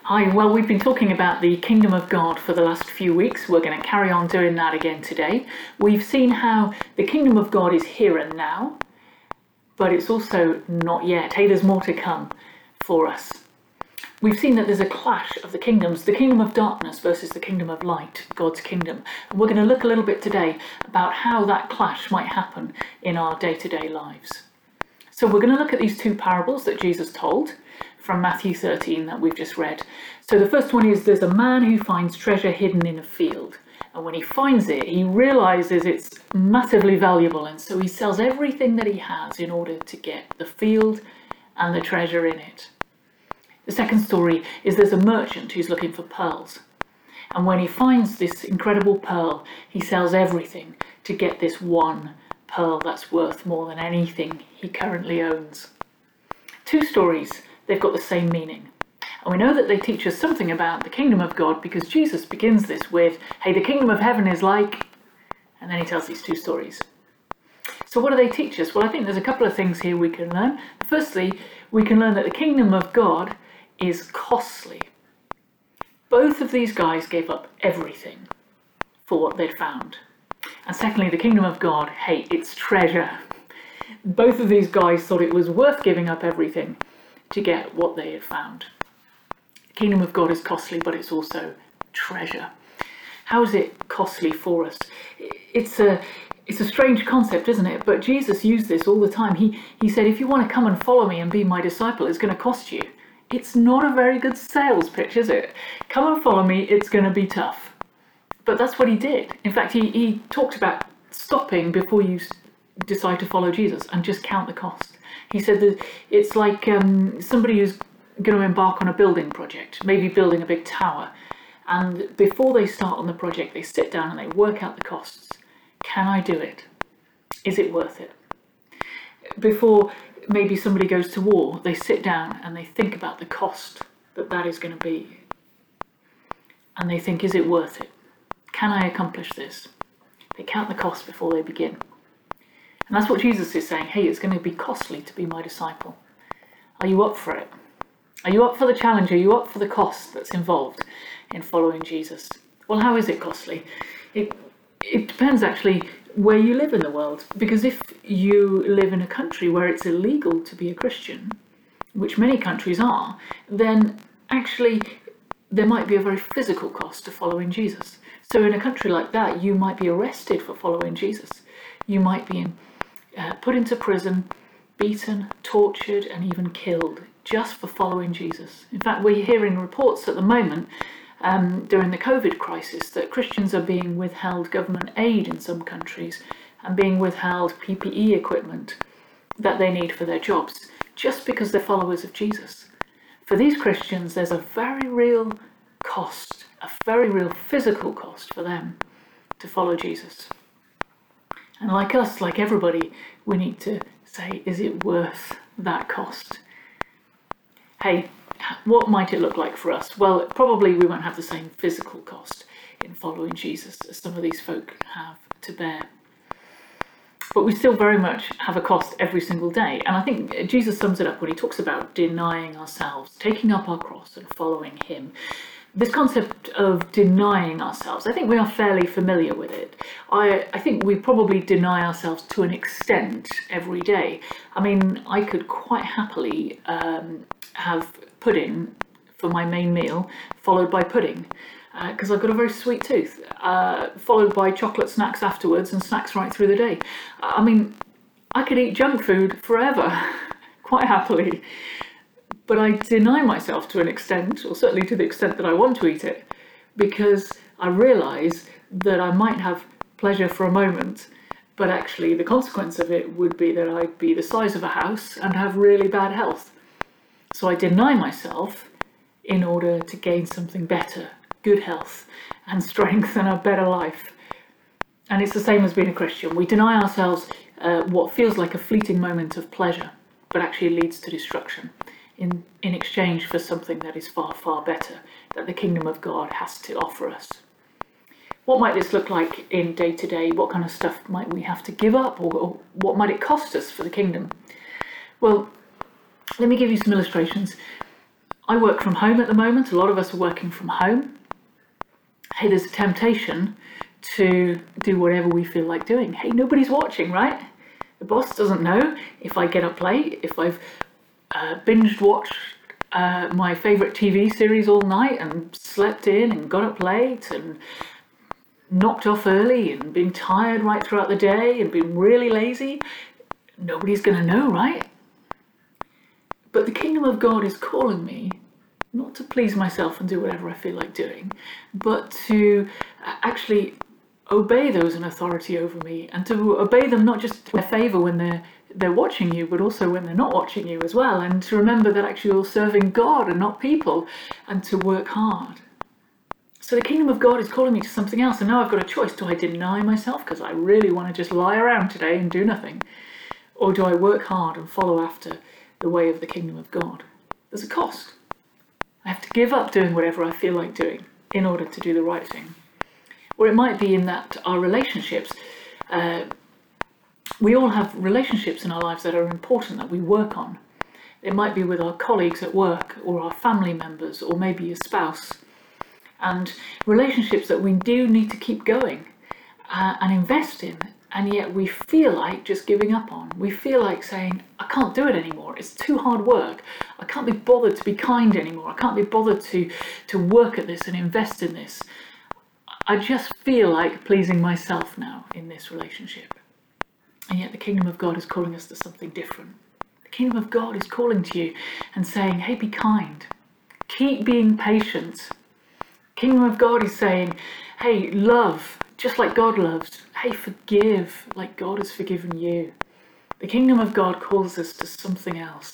Hi, well, we've been talking about the kingdom of God for the last few weeks. We're going to carry on doing that again today. We've seen how the kingdom of God is here and now, but it's also not yet. Hey, there's more to come for us. We've seen that there's a clash of the kingdoms, the kingdom of darkness versus the kingdom of light, God's kingdom. And we're going to look a little bit today about how that clash might happen in our day-to-day lives. So we're going to look at these two parables that Jesus told from Matthew 13 that we've just read. So the first one is there's a man who finds treasure hidden in a field. And when he finds it, he realizes it's massively valuable. And so he sells everything that he has in order to get the field and the treasure in it. The second story is there's a merchant who's looking for pearls. And when he finds this incredible pearl, he sells everything to get this one pearl that's worth more than anything he currently owns. Two stories, they've got the same meaning. And we know that they teach us something about the kingdom of God because Jesus begins this with, hey, the kingdom of heaven is like, and then he tells these two stories. So what do they teach us? Well, I think there's a couple of things here we can learn. Firstly, we can learn that the kingdom of God is costly. Both of these guys gave up everything for what they'd found. And secondly, the kingdom of God, hey, it's treasure. Both of these guys thought it was worth giving up everything to get what they had found. The kingdom of God is costly, but it's also treasure. How is it costly for us? It's a strange concept, isn't it? But Jesus used this all the time. He said, if you want to come and follow me and be my disciple, it's going to cost you. It's not a very good sales pitch, is it? Come and follow me, it's going to be tough. But that's what he did. In fact, he talked about stopping before you decide to follow Jesus and just count the cost. He said that it's like somebody who's going to embark on a building project, maybe building a big tower. And before they start on the project, they sit down and they work out the costs. Can I do it? Is it worth it? Before maybe somebody goes to war, they sit down and they think about the cost that is going to be. And they think, is it worth it? Can I accomplish this? They count the cost before they begin. And that's what Jesus is saying. Hey, it's going to be costly to be my disciple. Are you up for it? Are you up for the challenge? Are you up for the cost that's involved in following Jesus? Well, how is it costly? It depends actually where you live in the world. Because if you live in a country where it's illegal to be a Christian, which many countries are, then actually there might be a very physical cost to following Jesus. So in a country like that, you might be arrested for following Jesus. You might be put into prison, beaten, tortured, and even killed just for following Jesus. In fact, we're hearing reports at the moment during the COVID crisis that Christians are being withheld government aid in some countries and being withheld PPE equipment that they need for their jobs just because they're followers of Jesus. For these Christians, there's a very real cost, a very real physical cost for them to follow Jesus. And like us, like everybody, we need to say, is it worth that cost? Hey, what might it look like for us? Well, probably we won't have the same physical cost in following Jesus as some of these folk have to bear. But we still very much have a cost every single day. And I think Jesus sums it up when he talks about denying ourselves, taking up our cross and following him. This concept of denying ourselves, I think we are fairly familiar with it. I think we probably deny ourselves to an extent every day. I mean, I could quite happily have pudding for my main meal, followed by pudding, because I've got a very sweet tooth, followed by chocolate snacks afterwards and snacks right through the day. I mean, I could eat junk food forever, quite happily. But I deny myself to an extent, or certainly to the extent that I want to eat it, because I realise that I might have pleasure for a moment, but actually the consequence of it would be that I'd be the size of a house and have really bad health. So I deny myself in order to gain something better, good health and strength and a better life. And it's the same as being a Christian. We deny ourselves what feels like a fleeting moment of pleasure, but actually leads to destruction. In exchange for something that is far, far better, that the kingdom of God has to offer us. What might this look like in day-to-day? What kind of stuff might we have to give up, or what might it cost us for the kingdom? Well, let me give you some illustrations. I work from home at the moment. A lot of us are working from home. Hey, there's a temptation to do whatever we feel like doing. Hey, nobody's watching, right? The boss doesn't know if I get up late, if I've binged watched my favourite TV series all night and slept in and got up late and knocked off early and been tired right throughout the day and been really lazy. Nobody's going to know, right? But the kingdom of God is calling me not to please myself and do whatever I feel like doing, but to actually obey those in authority over me, and to obey them not just in their favour when they're watching you, but also when they're not watching you as well, and to remember that actually you're serving God and not people, and to work hard. So the kingdom of God is calling me to something else, and now I've got a choice. Do I deny myself because I really want to just lie around today and do nothing? Or do I work hard and follow after the way of the kingdom of God? There's a cost. I have to give up doing whatever I feel like doing in order to do the right thing. Or it might be in that our relationships, we all have relationships in our lives that are important that we work on. It might be with our colleagues at work, or our family members, or maybe a spouse. And relationships that we do need to keep going and invest in, and yet we feel like just giving up on. We feel like saying, I can't do it anymore. It's too hard work. I can't be bothered to be kind anymore. I can't be bothered to work at this and invest in this. I just feel like pleasing myself now in this relationship. And yet the kingdom of God is calling us to something different. The kingdom of God is calling to you and saying, hey, be kind. Keep being patient. The kingdom of God is saying, hey, love, just like God loves. Hey, forgive, like God has forgiven you. The kingdom of God calls us to something else.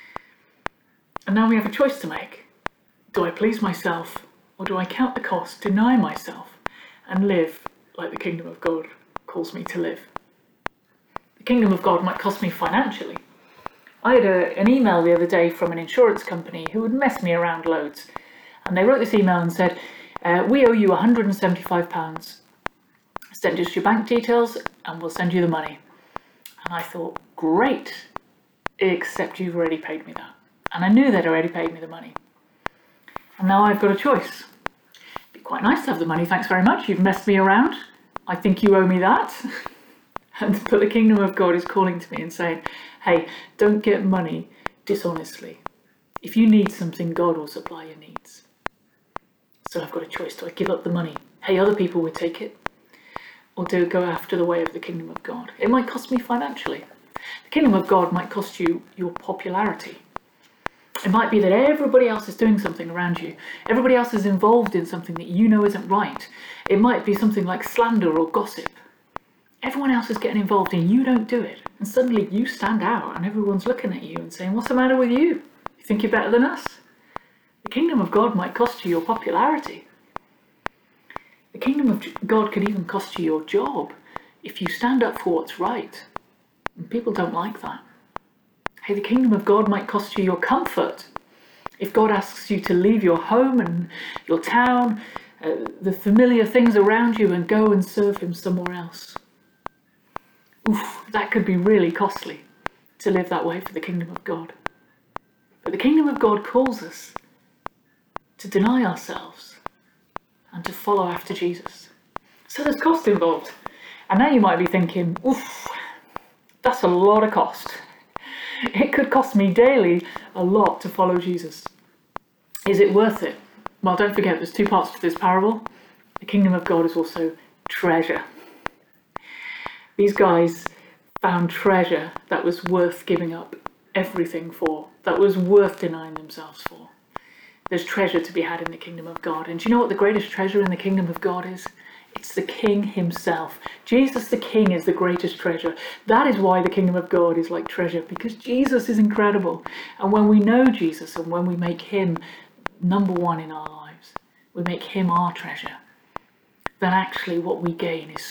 And now we have a choice to make. Do I please myself, or do I count the cost, deny myself, and live like the kingdom of God calls me to live? The kingdom of God might cost me financially. I had an email the other day from an insurance company who would mess me around loads. And they wrote this email and said, we owe you £175. Send us your bank details and we'll send you the money. And I thought, great, except you've already paid me that. And I knew they'd already paid me the money. And now I've got a choice. It'd be quite nice to have the money, thanks very much. You've messed me around. I think you owe me that. But the kingdom of God is calling to me and saying, hey, don't get money dishonestly. If you need something, God will supply your needs. So I've got a choice. Do I give up the money? Hey, other people would take it. Or do I go after the way of the kingdom of God? It might cost me financially. The kingdom of God might cost you your popularity. It might be that everybody else is doing something around you. Everybody else is involved in something that you know isn't right. It might be something like slander or gossip. Everyone else is getting involved and you don't do it. And suddenly you stand out and everyone's looking at you and saying, what's the matter with you? You think you're better than us? The kingdom of God might cost you your popularity. The kingdom of God could even cost you your job if you stand up for what's right. And people don't like that. Hey, the kingdom of God might cost you your comfort. If God asks you to leave your home and your town, the familiar things around you, and go and serve him somewhere else. Oof, that could be really costly to live that way for the kingdom of God. But the kingdom of God calls us to deny ourselves and to follow after Jesus. So there's cost involved. And now you might be thinking, oof, that's a lot of cost. It could cost me daily a lot to follow Jesus. Is it worth it? Well, don't forget, there's two parts to this parable. The kingdom of God is also treasure. These guys found treasure that was worth giving up everything for, that was worth denying themselves for. There's treasure to be had in the kingdom of God. And do you know what the greatest treasure in the kingdom of God is? It's the King himself. Jesus the King is the greatest treasure. That is why the kingdom of God is like treasure, because Jesus is incredible. And when we know Jesus and when we make him number one in our lives, we make him our treasure, then actually what we gain is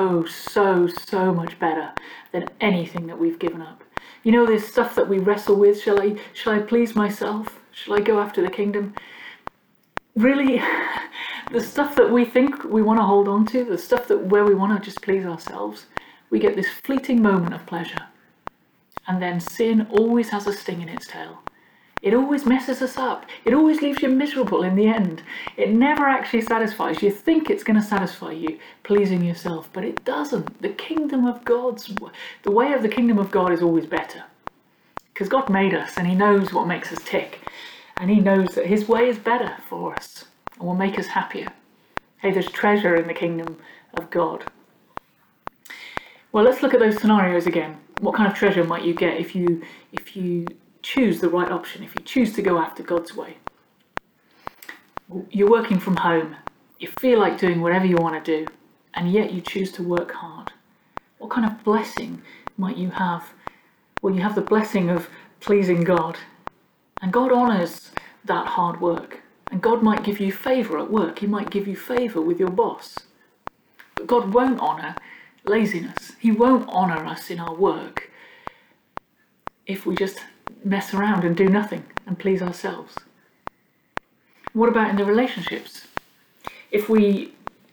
so much better than anything that we've given up. You know, this stuff that we wrestle with, shall I please myself? Shall I go after the kingdom? Really, the stuff that we think we want to hold on to, the stuff where we want to just please ourselves, we get this fleeting moment of pleasure. And then sin always has a sting in its tail. It always messes us up. It always leaves you miserable in the end. It never actually satisfies. You think it's going to satisfy you, pleasing yourself, but it doesn't. The way of the kingdom of God is always better. Because God made us and he knows what makes us tick. And he knows that his way is better for us and will make us happier. Hey, there's treasure in the kingdom of God. Well, let's look at those scenarios again. What kind of treasure might you get if you choose the right option, if you choose to go after God's way? You're working from home. You feel like doing whatever you want to do, and yet you choose to work hard. What kind of blessing might you have? Well, you have the blessing of pleasing God, and God honours that hard work. And God might give you favour at work. He might give you favour with your boss. But God won't honour laziness. He won't honour us in our work if we just mess around and do nothing and please ourselves. What about in the relationships? If we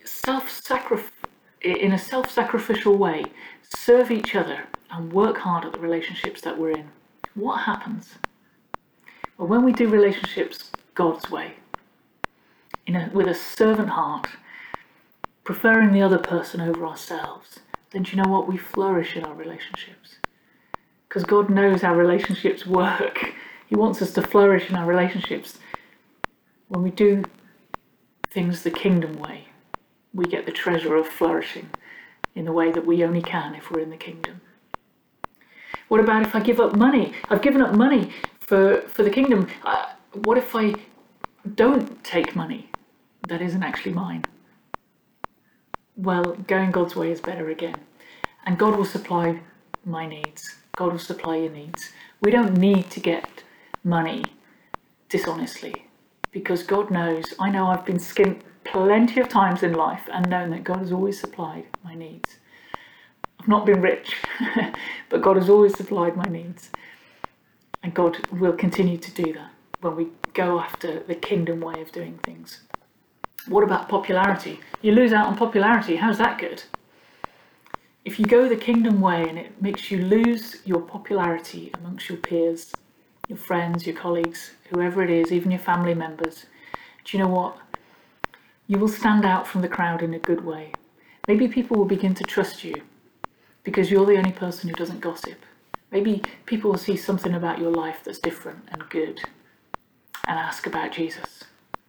in a self-sacrificial way, serve each other and work hard at the relationships that we're in, what happens? Well, when we do relationships God's way, with a servant heart, preferring the other person over ourselves, then do you know what? We flourish in our relationships. Because God knows how relationships work. He wants us to flourish in our relationships. When we do things the kingdom way, we get the treasure of flourishing in the way that we only can if we're in the kingdom. What about if I give up money? I've given up money for the kingdom. What if I don't take money that isn't actually mine? Well, going God's way is better again. And God will supply my needs. God will supply your needs. We don't need to get money dishonestly, because God knows, I know I've been skint plenty of times in life and known that God has always supplied my needs. I've not been rich, but God has always supplied my needs. And God will continue to do that when we go after the kingdom way of doing things. What about popularity? You lose out on popularity. How's that good? If you go the kingdom way and it makes you lose your popularity amongst your peers, your friends, your colleagues, whoever it is, even your family members, do you know what? You will stand out from the crowd in a good way. Maybe people will begin to trust you because you're the only person who doesn't gossip. Maybe people will see something about your life that's different and good and ask about Jesus.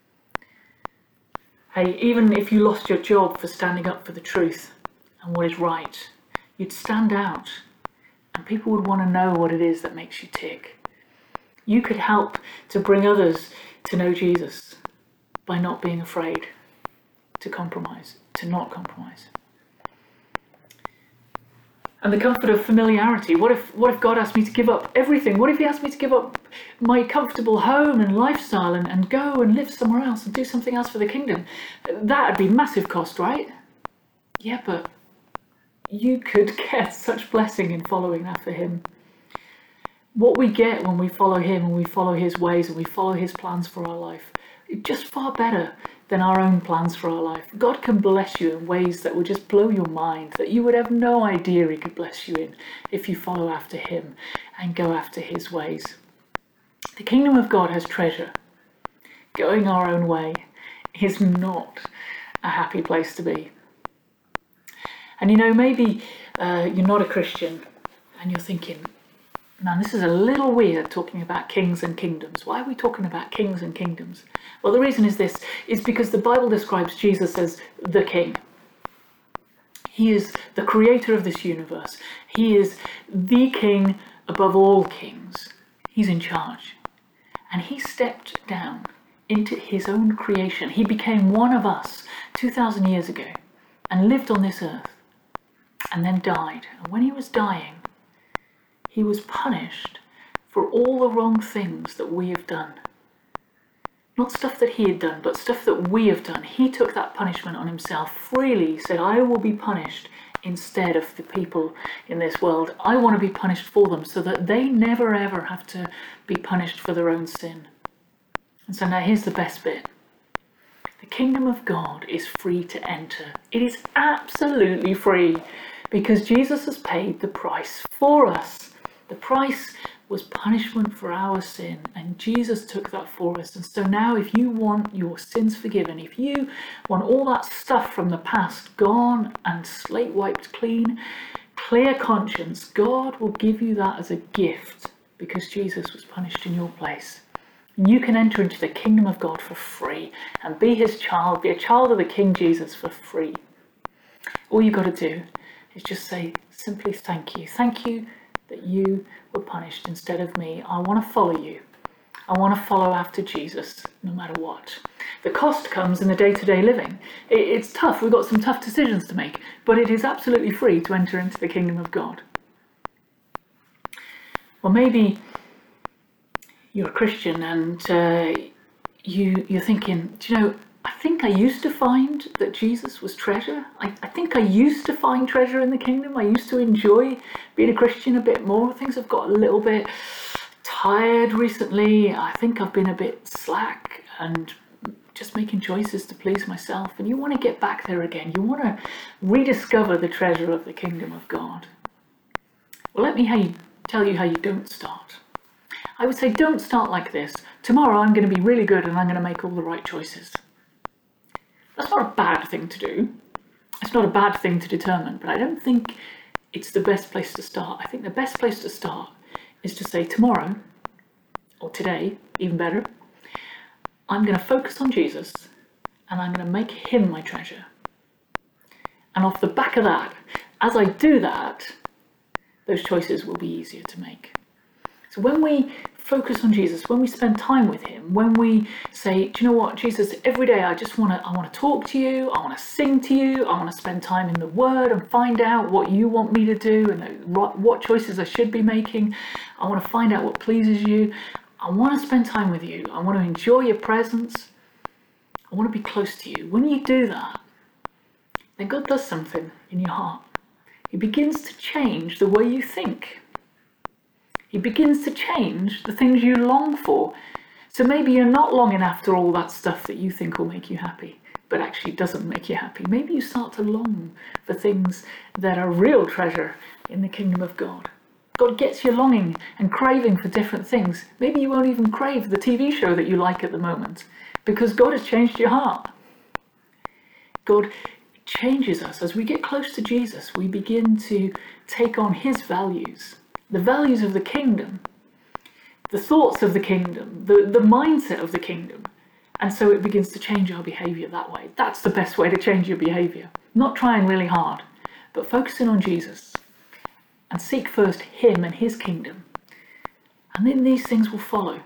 Hey, even if you lost your job for standing up for the truth and what is right, you'd stand out and people would want to know what it is that makes you tick. You could help to bring others to know Jesus by not being afraid to compromise, to not compromise. And the comfort of familiarity. What if God asked me to give up everything? What if he asked me to give up my comfortable home and lifestyle and go and live somewhere else and do something else for the kingdom? That'd be massive cost, right? Yeah, but you could get such blessing in following after him. What we get when we follow him and we follow his ways and we follow his plans for our life, it's just far better than our own plans for our life. God can bless you in ways that will just blow your mind, that you would have no idea he could bless you in if you follow after him and go after his ways. The kingdom of God has treasure. Going our own way is not a happy place to be. And you know, maybe you're not a Christian and you're thinking, man, this is a little weird talking about kings and kingdoms. Why are we talking about kings and kingdoms? Well, the reason is this, is because the Bible describes Jesus as the king. He is the creator of this universe. He is the king above all kings. He's in charge. And he stepped down into his own creation. He became one of us 2,000 years ago and lived on this earth and then died. And when he was dying, he was punished for all the wrong things that we have done. Not stuff that he had done, but stuff that we have done. He took that punishment on himself freely. He said, I will be punished instead of the people in this world. I want to be punished for them so that they never ever have to be punished for their own sin. And so now here's the best bit. The kingdom of God is free to enter. It is absolutely free because Jesus has paid the price for us. The price was punishment for our sin, and Jesus took that for us. And so now if you want your sins forgiven, if you want all that stuff from the past gone and slate wiped clean, clear conscience, God will give you that as a gift because Jesus was punished in your place. And you can enter into the kingdom of God for free and be his child, be a child of the King Jesus for free. All you've got to do is just say simply thank you. Thank you that you were punished instead of me. I want to follow you. I want to follow after Jesus no matter what. The cost comes in the day-to-day living. It's tough. We've got some tough decisions to make, but it is absolutely free to enter into the kingdom of God. Well, maybe you're a Christian and you're thinking, do you know, I think I used to find that Jesus was treasure. I think I used to find treasure in the kingdom. I used to enjoy being a Christian a bit more. Things have got a little bit tired recently. I think I've been a bit slack and just making choices to please myself. And you want to get back there again. You want to rediscover the treasure of the kingdom of God. Well, let me tell you how you don't start. I would say don't start like this. Tomorrow I'm going to be really good and I'm going to make all the right choices. That's not a bad thing to do. It's not a bad thing to determine, but I don't think it's the best place to start. I think the best place to start is to say tomorrow, or today, even better, I'm going to focus on Jesus and I'm going to make him my treasure. And off the back of that, as I do that, those choices will be easier to make. So when we focus on Jesus, when we spend time with him, when we say, do you know what, Jesus, every day I want to talk to you, I want to sing to you, I want to spend time in the Word and find out what you want me to do and what choices I should be making. I want to find out what pleases you. I want to spend time with you. I want to enjoy your presence. I want to be close to you. When you do that, then God does something in your heart. He begins to change the way you think. He begins to change the things you long for. So maybe you're not longing after all that stuff that you think will make you happy, but actually doesn't make you happy. Maybe you start to long for things that are real treasure in the kingdom of God. God gets you longing and craving for different things. Maybe you won't even crave the TV show that you like at the moment because God has changed your heart. God changes us. As we get close to Jesus, we begin to take on his values. The values of the kingdom, the thoughts of the kingdom, the mindset of the kingdom. And so it begins to change our behaviour that way. That's the best way to change your behaviour. Not trying really hard, but focusing on Jesus and seek first him and his kingdom. And then these things will follow.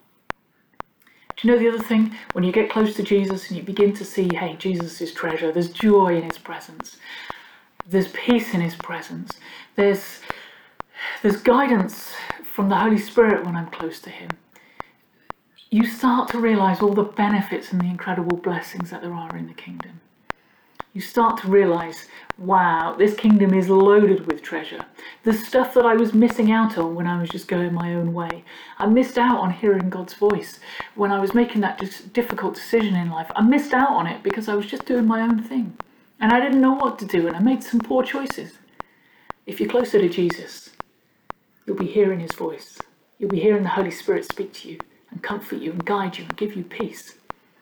Do you know the other thing? When you get close to Jesus and you begin to see, hey, Jesus is treasure, there's joy in his presence. There's peace in his presence. There's guidance from the Holy Spirit when I'm close to him. You start to realise all the benefits and the incredible blessings that there are in the kingdom. You start to realise, wow, this kingdom is loaded with treasure. The stuff that I was missing out on when I was just going my own way. I missed out on hearing God's voice when I was making that difficult decision in life. I missed out on it because I was just doing my own thing. And I didn't know what to do and I made some poor choices. If you're closer to Jesus, you'll be hearing his voice. You'll be hearing the Holy Spirit speak to you and comfort you and guide you and give you peace.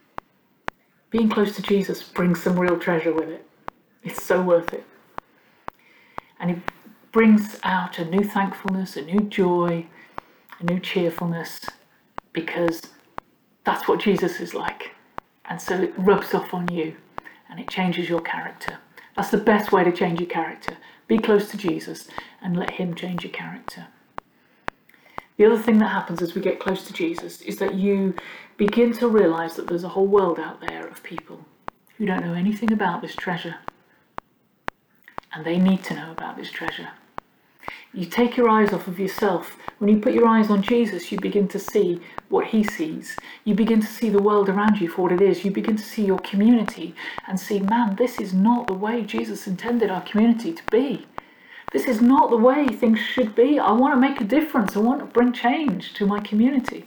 Being close to Jesus brings some real treasure with it. It's so worth it. And it brings out a new thankfulness, a new joy, a new cheerfulness, because that's what Jesus is like. And so it rubs off on you and it changes your character. That's the best way to change your character. Be close to Jesus and let him change your character. The other thing that happens as we get close to Jesus is that you begin to realise that there's a whole world out there of people who don't know anything about this treasure. And they need to know about this treasure. You take your eyes off of yourself. When you put your eyes on Jesus, you begin to see what he sees. You begin to see the world around you for what it is. You begin to see your community and see, man, this is not the way Jesus intended our community to be. This is not the way things should be. I want to make a difference. I want to bring change to my community.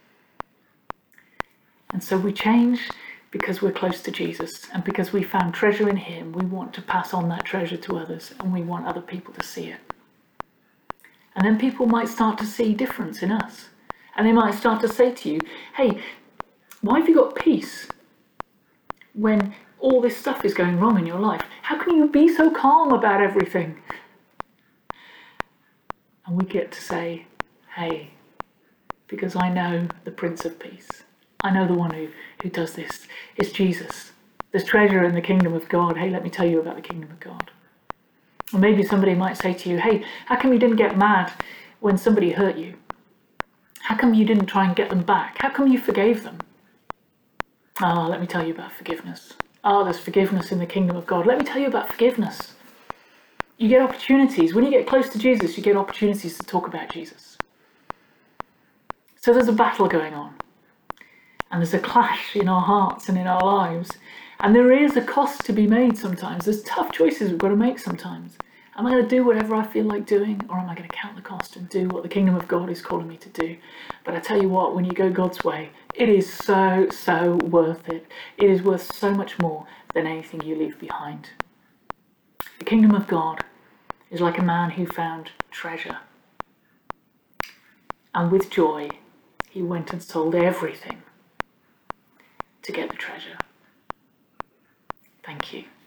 And so we change because we're close to Jesus and because we found treasure in him. We want to pass on that treasure to others and we want other people to see it. And then people might start to see difference in us. And they might start to say to you, hey, why have you got peace when all this stuff is going wrong in your life? How can you be so calm about everything? And we get to say, hey, because I know the Prince of Peace. I know the one who does this. It's Jesus. There's treasure in the kingdom of God. Hey, let me tell you about the kingdom of God. Or maybe somebody might say to you, hey, how come you didn't get mad when somebody hurt you? How come you didn't try and get them back? How come you forgave them? Ah, let me tell you about forgiveness. Ah, there's forgiveness in the kingdom of God. Let me tell you about forgiveness. You get opportunities. When you get close to Jesus, you get opportunities to talk about Jesus. So there's a battle going on. And there's a clash in our hearts and in our lives. And there is a cost to be made sometimes. There's tough choices we've got to make sometimes. Am I going to do whatever I feel like doing, or am I going to count the cost and do what the kingdom of God is calling me to do? But I tell you what, when you go God's way, it is so worth it. It is worth so much more than anything you leave behind. The kingdom of God is like a man who found treasure. And with joy, he went and sold everything to get the treasure. Thank you.